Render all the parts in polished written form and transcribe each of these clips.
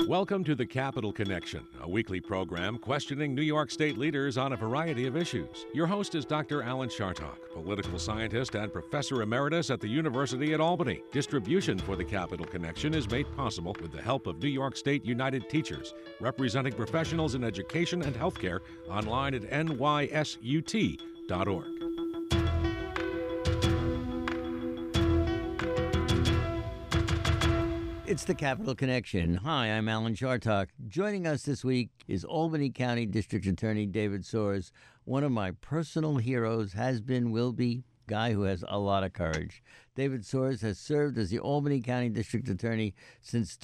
Welcome to the Capital Connection, a weekly program questioning New York State leaders on a variety of issues. Your host is Dr. Alan Chartock, political scientist and professor emeritus at the University at Albany. Distribution for the Capital Connection is made possible with the help of New York State United Teachers, representing professionals in education and healthcare, online at nysut.org. It's the Capital Connection. Hi, I'm Alan Chartock. Joining us this week is Albany County District Attorney David Soares, one of my personal heroes, has been, will be, guy who has a lot of courage. David Soares has served as the Albany County District Attorney since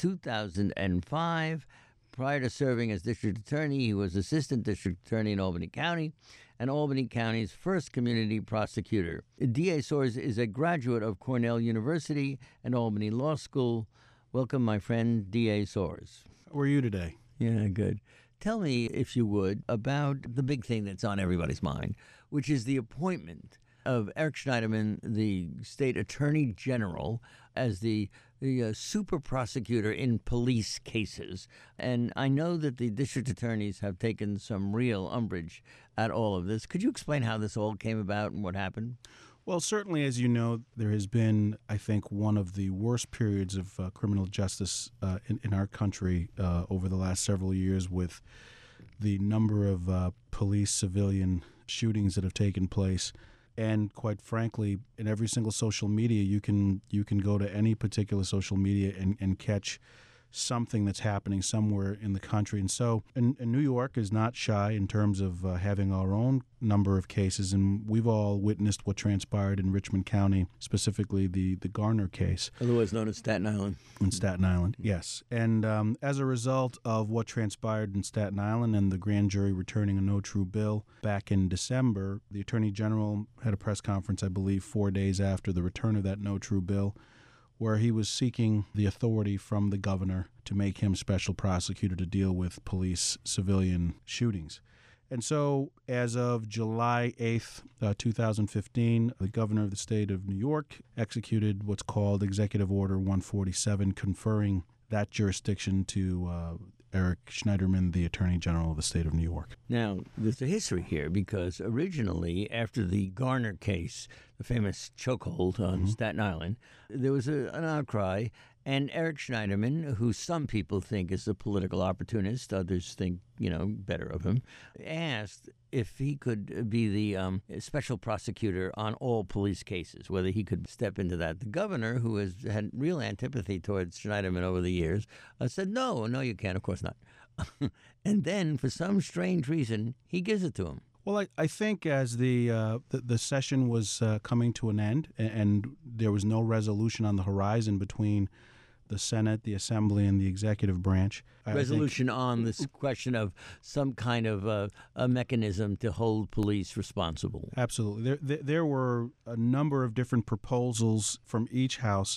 2005. Prior to serving as District Attorney, he was Assistant District Attorney in Albany County and Albany County's first community prosecutor. D.A. Soares is a graduate of Cornell University and Albany Law School. Welcome, my friend, D.A. Soares. How are you today? Yeah, good. Tell me, if you would, about the big thing that's on everybody's mind, which is the appointment of Eric Schneiderman, the state attorney general, as the super prosecutor in police cases. And I know that the district attorneys have taken some real umbrage at all of this. Could you explain how this all came about and what happened? Well, certainly, as you know, there has been, I think, one of the worst periods of criminal justice in our country over the last several years, with the number of police civilian shootings that have taken place. And quite frankly, in every single social media, you can go to any particular social media and catch something that's happening somewhere in the country. And so and New York is not shy in terms of having our own number of cases, and we've all witnessed what transpired in Richmond County, specifically the Garner case. Otherwise known as Staten Island. In Staten Island, yes. And as a result of what transpired in Staten Island and the grand jury returning a no true bill back in December, the Attorney General had a press conference, I believe, 4 days after the return of that no true bill, where he was seeking the authority from the governor to make him special prosecutor to deal with police civilian shootings. And so as of July 8th, 2015, the governor of the state of New York executed what's called Executive Order 147, conferring that jurisdiction to Eric Schneiderman, the Attorney General of the state of New York. Now, there's a history here because originally, after the Garner case, the famous chokehold on Staten Island, there was an outcry, and Eric Schneiderman, who some people think is a political opportunist, others think, better of him, asked if he could be the special prosecutor on all police cases, whether he could step into that. The governor, who has had real antipathy towards Schneiderman over the years, said, no, you can't, of course not. And then, for some strange reason, he gives it to him. Well, I think as the session was coming to an end and there was no resolution on the horizon between the Senate, the Assembly, and the executive branch. Resolution on this question of some kind of a mechanism to hold police responsible. Absolutely. There were a number of different proposals from each house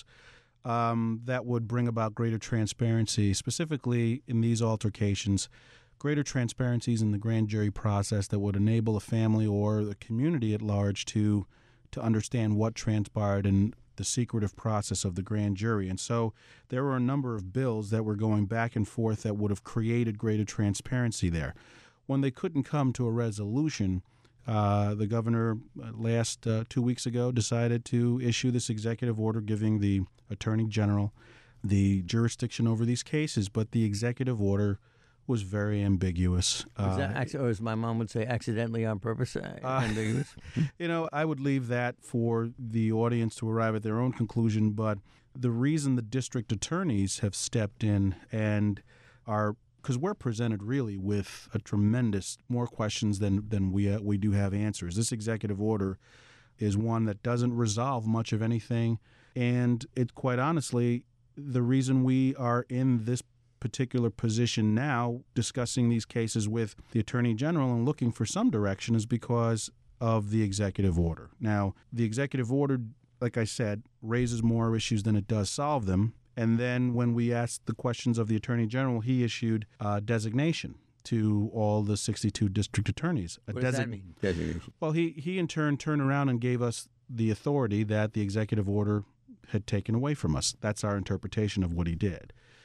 that would bring about greater transparency, specifically in these altercations, greater transparencies in the grand jury process that would enable a family or the community at large to understand what transpired in the secretive process of the grand jury. And so there were a number of bills that were going back and forth that would have created greater transparency there. When they couldn't come to a resolution, the governor last 2 weeks ago decided to issue this executive order giving the Attorney General the jurisdiction over these cases, but the executive order was very ambiguous. Is that, or as my mom would say, accidentally on purpose ambiguous? I would leave that for the audience to arrive at their own conclusion, but the reason the district attorneys have stepped in and are, because we're presented really with a tremendous more questions than we do have answers. This executive order is one that doesn't resolve much of anything, and it quite honestly, the reason we are in this particular position now discussing these cases with the Attorney General and looking for some direction is because of the executive order. Now, the executive order, like I said, raises more issues than it does solve them. And then when we asked the questions of the Attorney General, he issued a designation to all the 62 district attorneys. What does that mean, designation? Well, he in turn turned around and gave us the authority that the executive order had taken away from us. That's our interpretation of what he did.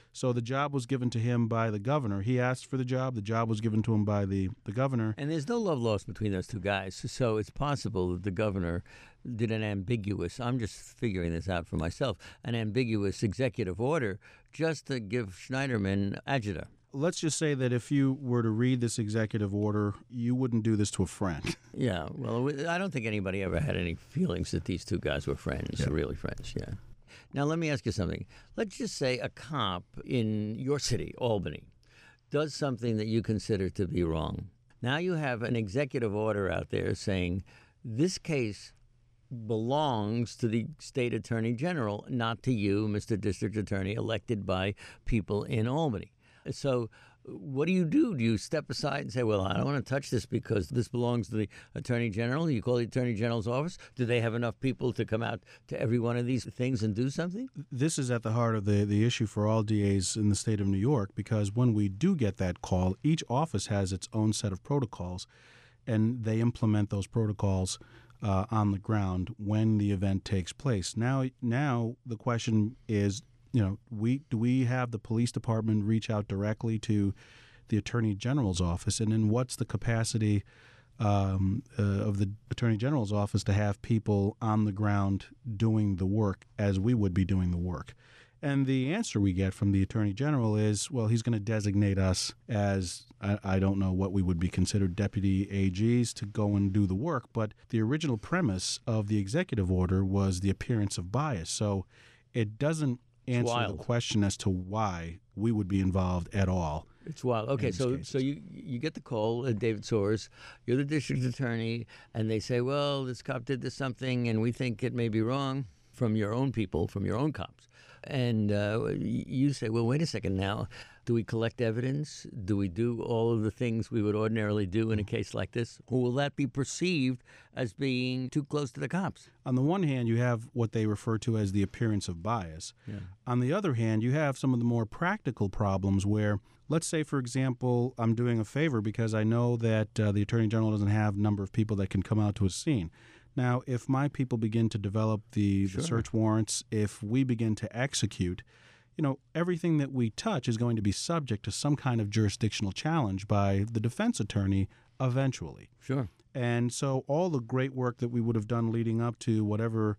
So the job was given to him by the governor. He asked for the job. The job was given to him by the governor. And there's no love lost between those two guys. So it's possible that the governor did an ambiguous, I'm just figuring this out for myself, an ambiguous executive order just to give Schneiderman agita. Let's just say that if you were to read this executive order, you wouldn't do this to a friend. Yeah, well, I don't think anybody ever had any feelings that these two guys were friends, really friends, yeah. Now, let me ask you something. Let's just say a cop in your city, Albany, does something that you consider to be wrong. Now you have an executive order out there saying this case belongs to the state attorney general, not to you, Mr. District Attorney, elected by people in Albany. So what do? Do you step aside and say, well, I don't want to touch this because this belongs to the Attorney General? You call the Attorney General's office? Do they have enough people to come out to every one of these things and do something? This is at the heart of the issue for all DAs in the state of New York, because when we do get that call, each office has its own set of protocols, and they implement those protocols on the ground when the event takes place. Now the question is, do we have the police department reach out directly to the Attorney General's office, and then what's the capacity of the Attorney General's office to have people on the ground doing the work as we would be doing the work? And the answer we get from the Attorney General is, well, he's going to designate us as, I don't know what we would be considered, deputy AGs to go and do the work. But the original premise of the executive order was the appearance of bias. So it doesn't answer the question as to why we would be involved at all. It's wild. Okay, so you get the call, David Soares, you're the district attorney, and they say, well, this cop did this something, and we think it may be wrong, from your own people, from your own cops. And you say, well, wait a second now. Do we collect evidence? Do we do all of the things we would ordinarily do in a case like this? Or will that be perceived as being too close to the cops? On the one hand, you have what they refer to as the appearance of bias. Yeah. On the other hand, you have some of the more practical problems where, let's say, for example, I'm doing a favor because I know that the Attorney General doesn't have a number of people that can come out to a scene. Now, if my people begin to develop the search warrants, if we begin to execute, everything that we touch is going to be subject to some kind of jurisdictional challenge by the defense attorney eventually. Sure. And so all the great work that we would have done leading up to whatever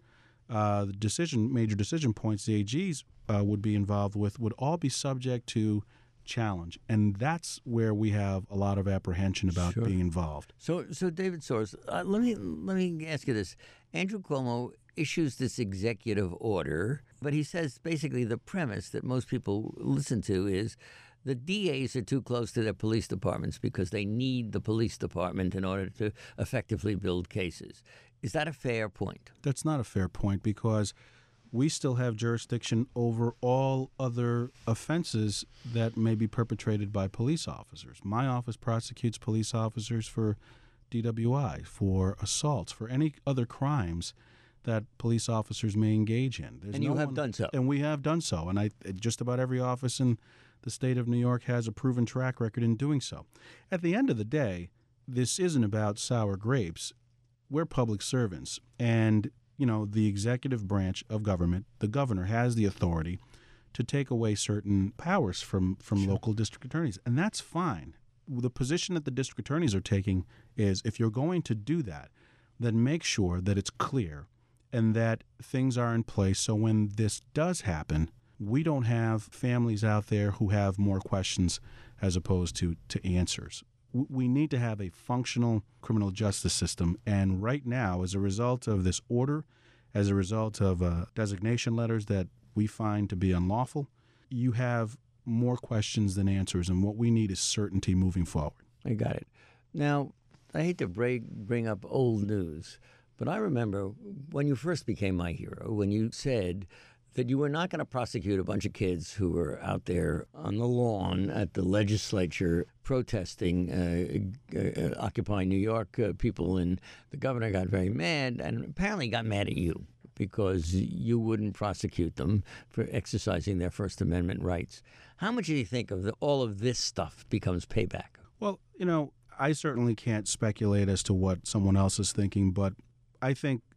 major decision points the AGs would be involved with would all be subject to challenge. And that's where we have a lot of apprehension about being involved. So David Soares, let me ask you this. Andrew Cuomo issues this executive order, but he says basically the premise that most people listen to is the DAs are too close to their police departments because they need the police department in order to effectively build cases. Is that a fair point? That's not a fair point because we still have jurisdiction over all other offenses that may be perpetrated by police officers. My office prosecutes police officers for DWI, for assaults, for any other crimes that police officers may engage in. And you have done so. And we have done so. And just about every office in the state of New York has a proven track record in doing so. At the end of the day, this isn't about sour grapes. We're public servants. And the executive branch of government, the governor, has the authority to take away certain powers from local district attorneys, and that's fine. The position that the district attorneys are taking is if you're going to do that, then make sure that it's clear and that things are in place so when this does happen, we don't have families out there who have more questions as opposed to answers. We need to have a functional criminal justice system. And right now, as a result of this order, as a result of designation letters that we find to be unlawful, you have more questions than answers. And what we need is certainty moving forward. I got it. Now, I hate to bring up old news, but I remember when you first became my hero, when you said that you were not going to prosecute a bunch of kids who were out there on the lawn at the legislature protesting Occupy New York people, and the governor got very mad and apparently got mad at you because you wouldn't prosecute them for exercising their First Amendment rights. How much do you think of all of this stuff becomes payback? Well, I certainly can't speculate as to what someone else is thinking, but I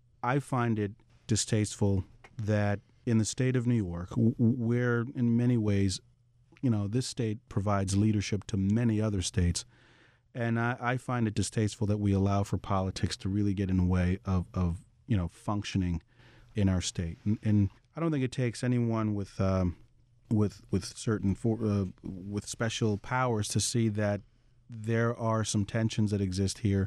find it distasteful that in the state of New York, where in many ways this state provides leadership to many other states. And I find it distasteful that we allow for politics to really get in the way of functioning in our state. And I don't think it takes anyone with special powers to see that there are some tensions that exist here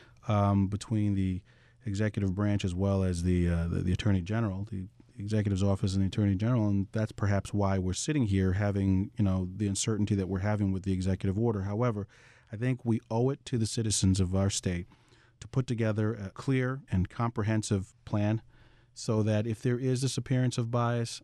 between the executive branch as well as the Attorney General, the Executive's Office and the Attorney General, and that's perhaps why we're sitting here having the uncertainty that we're having with the executive order. However, I think we owe it to the citizens of our state to put together a clear and comprehensive plan so that if there is this appearance of bias,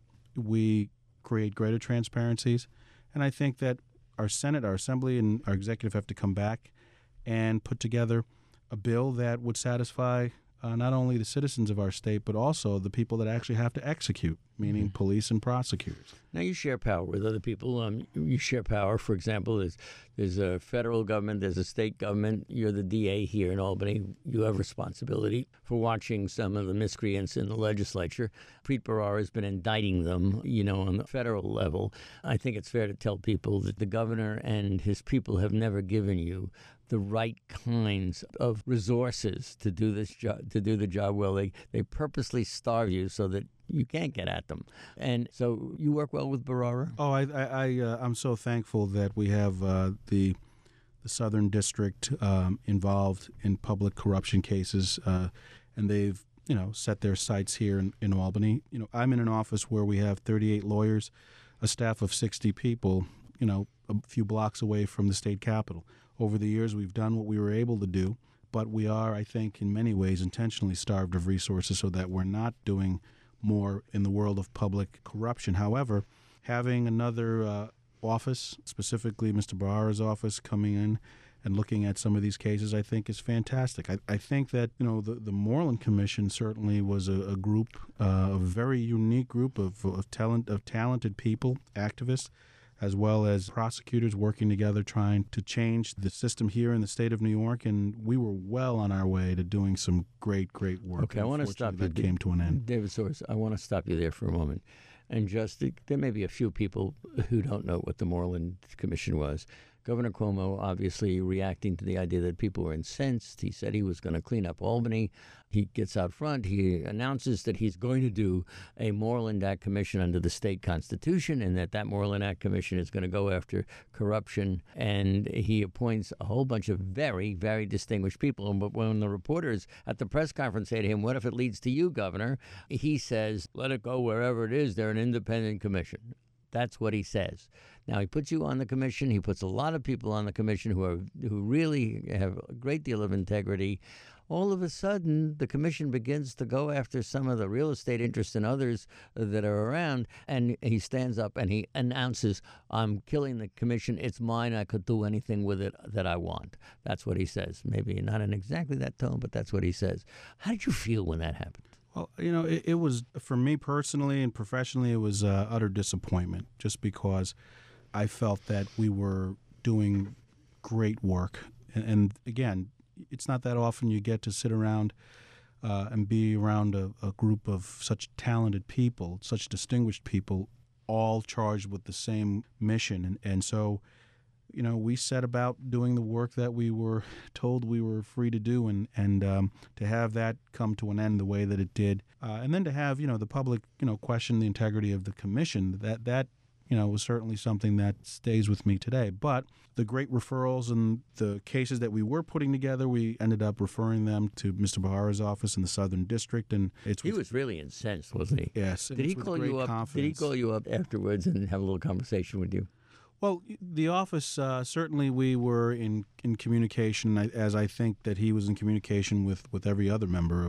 we create greater transparencies. And I think that our Senate, our Assembly, and our executive have to come back and put together a bill that would satisfy not only the citizens of our state, but also the people that actually have to execute, meaning police and prosecutors. Now, you share power with other people. You share power, for example, there's a federal government, there's a state government. You're the DA here in Albany. You have responsibility for watching some of the miscreants in the legislature. Preet Bharara has been indicting them, on the federal level. I think it's fair to tell people that the governor and his people have never given you the right kinds of resources to do this job, to do the job well. They purposely starve you so that you can't get at them. And so you work well with Bharara? Oh, I'm so thankful that we have the Southern District involved in public corruption cases, and they've set their sights here in Albany. I'm in an office where we have 38 lawyers, a staff of 60 people, a few blocks away from the state capitol. Over the years, we've done what we were able to do, but we are, I think, in many ways intentionally starved of resources so that we're not doing more in the world of public corruption. However, having another office, specifically Mr. Bharara's office, coming in and looking at some of these cases, I think is fantastic. I think that the Moreland Commission certainly was a group, a very unique group of talented people, activists, as well as prosecutors working together trying to change the system here in the state of New York, and we were well on our way to doing some great work. Okay, I want to stop you. That came to an end. David Soares, I want to stop you there for a moment. And there may be a few people who don't know what the Moreland Commission was. Governor Cuomo obviously reacting to the idea that people were incensed. He said he was going to clean up Albany. He gets out front. He announces that he's going to do a Moreland Act commission under the state constitution, and that Moreland Act commission is going to go after corruption. And he appoints a whole bunch of very, very distinguished people. But when the reporters at the press conference say to him, "What if it leads to you, Governor?" he says, "Let it go wherever it is. They're an independent commission." That's what he says. Now, he puts you on the commission. He puts a lot of people on the commission who really have a great deal of integrity. All of a sudden, the commission begins to go after some of the real estate interests and others that are around, and he stands up and he announces, "I'm killing the commission. It's mine. I could do anything with it that I want." That's what he says. Maybe not in exactly that tone, but that's what he says. How did you feel when that happened? Well, it was, for me personally and professionally, it was utter disappointment, just because I felt that we were doing great work. And again, it's not that often you get to sit around and be around a group of such talented people, such distinguished people, all charged with the same mission. And so, we set about doing the work that we were told we were free to do, and to have that come to an end the way that it did, and then to have the public question the integrity of the commission, that was certainly something that stays with me today. But the great referrals and the cases that we were putting together, we ended up referring them to Mr. Bharara's office in the Southern District, and he was really incensed, wasn't he? Yes. Did he call you up? Confidence. Did he call you up afterwards and have a little conversation with you? Well, the office, certainly we were in communication, as I think that he was in communication with every other member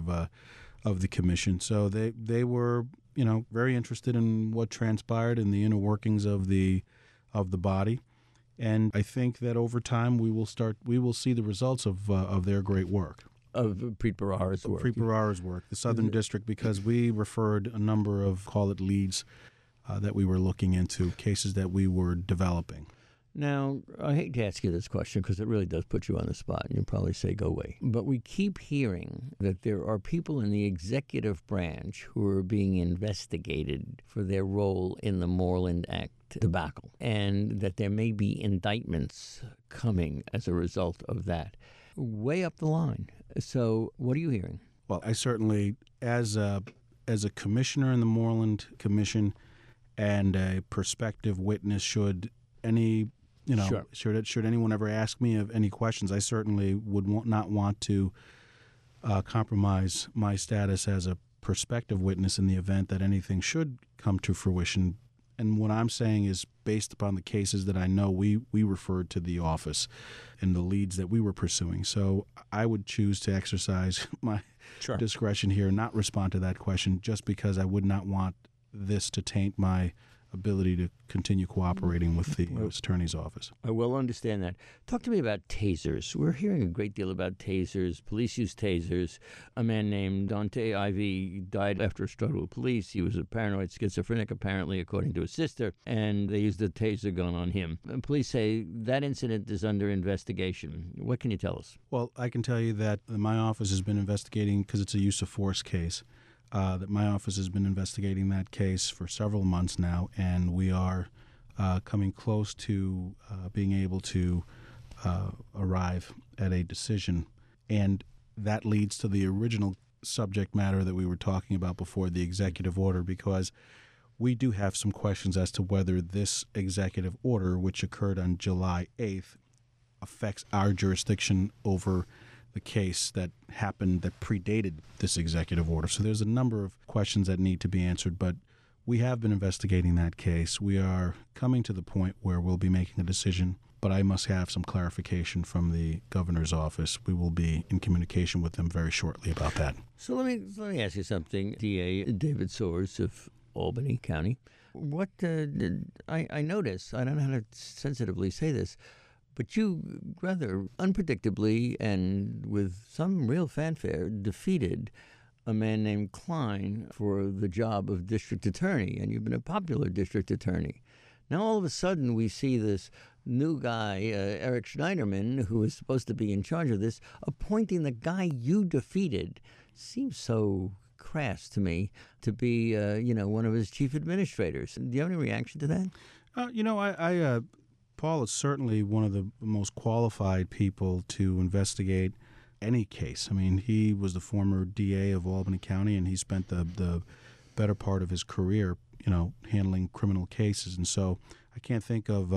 of the commission. So they were, very interested in what transpired in the inner workings of the body. And I think that over time we will see the results of their great work. Of Preet Bharara's work. Preet Bharara's work, the Southern District, because we referred a number of, call it leads, that we were looking into, cases that we were developing. Now, I hate to ask you this question because it really does put you on the spot, and you'll probably say, go away. But we keep hearing that there are people in the executive branch who are being investigated for their role in the Moreland Act debacle and that there may be indictments coming as a result of that way up the line. So what are you hearing? Well, I certainly, as a commissioner in the Moreland Commission and a prospective witness, should anyone ever ask me of any questions, I certainly would not want to compromise my status as a prospective witness in the event that anything should come to fruition. And what I'm saying is based upon the cases that I know we referred to the office and the leads that we were pursuing. So I would choose to exercise my discretion here and not respond to that question, just because I would not want this to taint my ability to continue cooperating with the U.S. Attorney's Office. I will understand that. Talk to me about tasers. We're hearing a great deal about tasers. Police use tasers. A man named Dante Ivey died after a struggle with police. He was a paranoid schizophrenic, apparently, according to his sister, and they used a taser gun on him. And police say that incident is under investigation. What can you tell us? Well, I can tell you that my office has been investigating, because it's a use of force case, that my office has been investigating that case for several months now, and we are coming close to being able to arrive at a decision. And that leads to the original subject matter that we were talking about before, the executive order, because we do have some questions as to whether this executive order, which occurred on July 8th, affects our jurisdiction over the case that happened that predated this executive order. So there's a number of questions that need to be answered, but we have been investigating that case. We are coming to the point where we'll be making a decision, but I must have some clarification from the governor's office. We will be in communication with them very shortly about that. So let me ask you something, DA David Soares of Albany County. What I notice, I don't know how to sensitively say this, but you rather unpredictably and with some real fanfare defeated a man named Klein for the job of district attorney, and you've been a popular district attorney. Now all of a sudden we see this new guy, Eric Schneiderman, who is supposed to be in charge of this, appointing the guy you defeated. Seems so crass to me to be, one of his chief administrators. Do you have any reaction to that? Paul is certainly one of the most qualified people to investigate any case. I mean, he was the former DA of Albany County, and he spent the better part of his career, handling criminal cases. And so I can't think of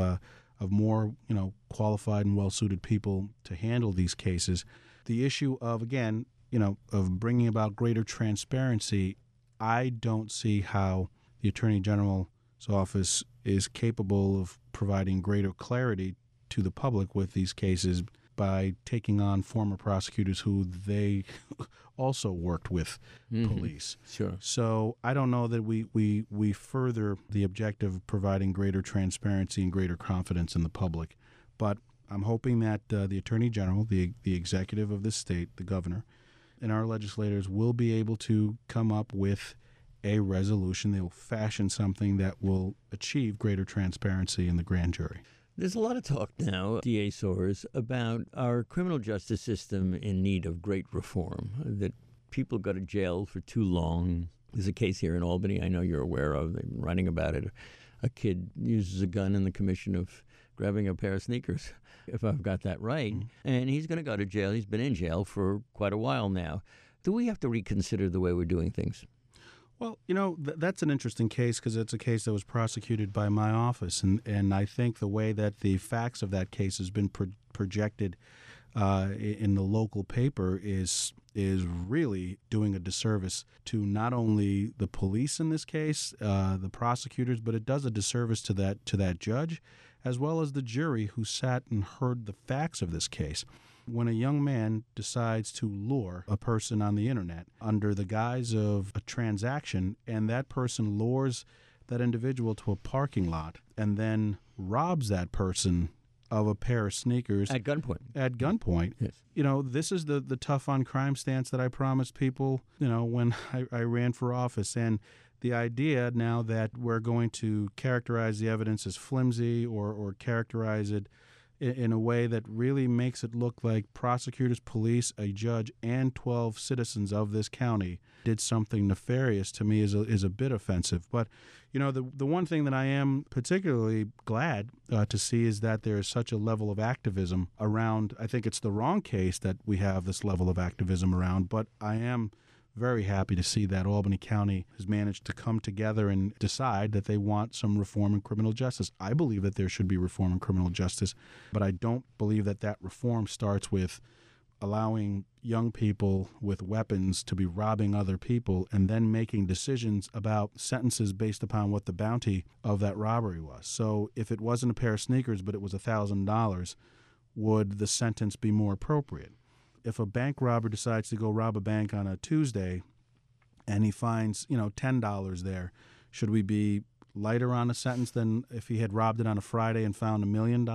more, qualified and well-suited people to handle these cases. The issue of, again, of bringing about greater transparency, I don't see how the Attorney General's office is capable of providing greater clarity to the public with these cases by taking on former prosecutors who they also worked with police. Sure. So I don't know that we further the objective of providing greater transparency and greater confidence in the public. But I'm hoping that the Attorney General, the executive of this state, the governor, and our legislators will be able to come up with a resolution. They will fashion something that will achieve greater transparency in the grand jury. There's a lot of talk now, D.A. Soares, about our criminal justice system in need of great reform, that people go to jail for too long. There's a case here in Albany I know you're aware of. They've been writing about it. A kid uses a gun in the commission of grabbing a pair of sneakers, if I've got that right. And he's going to go to jail. He's been in jail for quite a while now. Do we have to reconsider the way we're doing things? Well, that's an interesting case because it's a case that was prosecuted by my office. And I think the way that the facts of that case has been projected in the local paper is really doing a disservice to not only the police in this case, the prosecutors, but it does a disservice to that judge, as well as the jury who sat and heard the facts of this case. When a young man decides to lure a person on the internet under the guise of a transaction, and that person lures that individual to a parking lot and then robs that person of a pair of sneakers at gunpoint. Yes. This is the tough on crime stance that I promised people, when I ran for office. And the idea now that we're going to characterize the evidence as flimsy or characterize it in a way that really makes it look like prosecutors, police, a judge, and 12 citizens of this county did something nefarious, to me is a bit offensive. But, the one thing that I am particularly glad to see is that there is such a level of activism around. I think it's the wrong case that we have this level of activism around, but I am very happy to see that Albany County has managed to come together and decide that they want some reform in criminal justice. I believe that there should be reform in criminal justice, but I don't believe that reform starts with allowing young people with weapons to be robbing other people and then making decisions about sentences based upon what the bounty of that robbery was. So if it wasn't a pair of sneakers but it was $1,000, would the sentence be more appropriate? If a bank robber decides to go rob a bank on a Tuesday and he finds, $10 there, should we be lighter on a sentence than if he had robbed it on a Friday and found $1 million?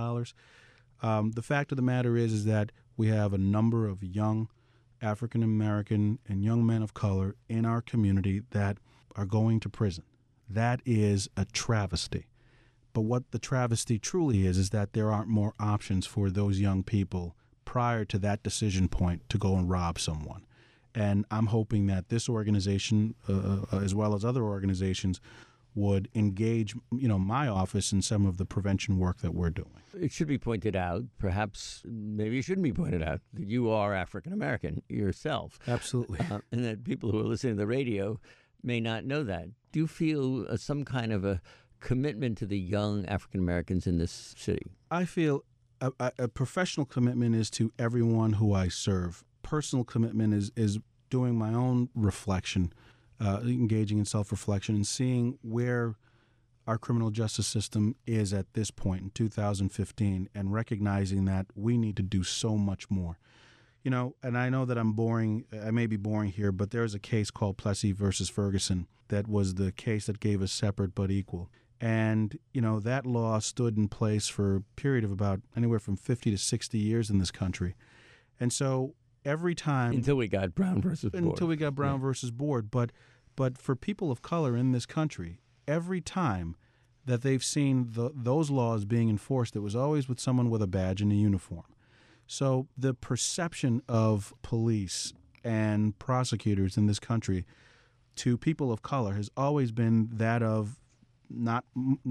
The fact of the matter is that we have a number of young African American and young men of color in our community that are going to prison. That is a travesty. But what the travesty truly is that there aren't more options for those young people prior to that decision point to go and rob someone. And I'm hoping that this organization, as well as other organizations, would engage, my office in some of the prevention work that we're doing. It should be pointed out, perhaps maybe it shouldn't be pointed out, that you are African American yourself. Absolutely. And that people who are listening to the radio may not know that. Do you feel some kind of a commitment to the young African Americans in this city? I feel a professional commitment is to everyone who I serve. Personal commitment is doing my own reflection, engaging in self-reflection and seeing where our criminal justice system is at this point in 2015 and recognizing that we need to do so much more. And I know that I may be boring here, but there's a case called Plessy versus Ferguson that was the case that gave us separate but equal. And, that law stood in place for a period of about anywhere from 50 to 60 years in this country. And so every time... Until we got Brown versus Board. Until we got Brown versus Board. But for people of color in this country, every time that they've seen those laws being enforced, it was always with someone with a badge and a uniform. So the perception of police and prosecutors in this country to people of color has always been that of not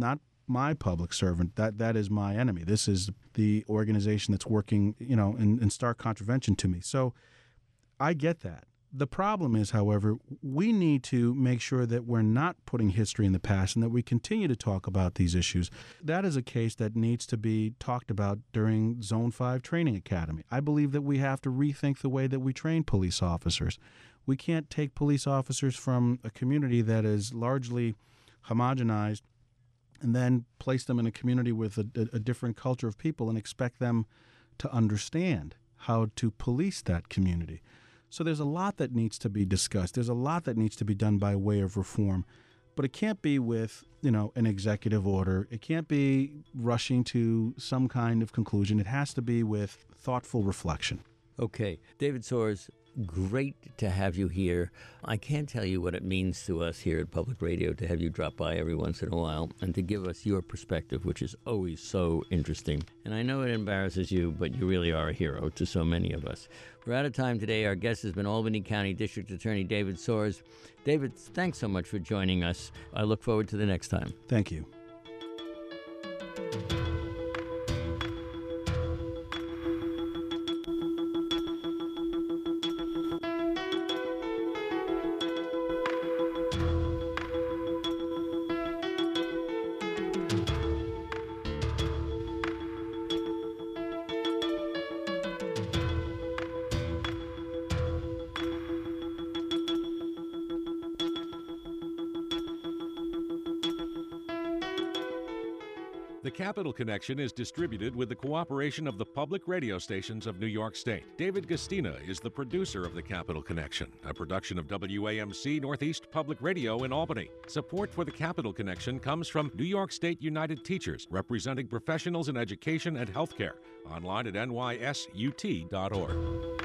my public servant. That is my enemy. This is the organization that's working, in stark contravention to me. So I get that. The problem is, however, we need to make sure that we're not putting history in the past and that we continue to talk about these issues. That is a case that needs to be talked about during Zone 5 Training Academy. I believe that we have to rethink the way that we train police officers. We can't take police officers from a community that is largely homogenized and then place them in a community with a different culture of people and expect them to understand how to police that community. So there's a lot that needs to be discussed. There's a lot that needs to be done by way of reform. But it can't be with, an executive order. It can't be rushing to some kind of conclusion. It has to be with thoughtful reflection. Okay. David Soares, great to have you here. I can't tell you what it means to us here at Public Radio to have you drop by every once in a while and to give us your perspective, which is always so interesting. And I know it embarrasses you, but you really are a hero to so many of us. We're out of time today. Our guest has been Albany County District Attorney David Soares. David, thanks so much for joining us. I look forward to the next time. Thank you. The Capital Connection is distributed with the cooperation of the public radio stations of New York State. David Gastina is the producer of The Capital Connection, a production of WAMC Northeast Public Radio in Albany. Support for The Capital Connection comes from New York State United Teachers, representing professionals in education and healthcare. Online at nysut.org.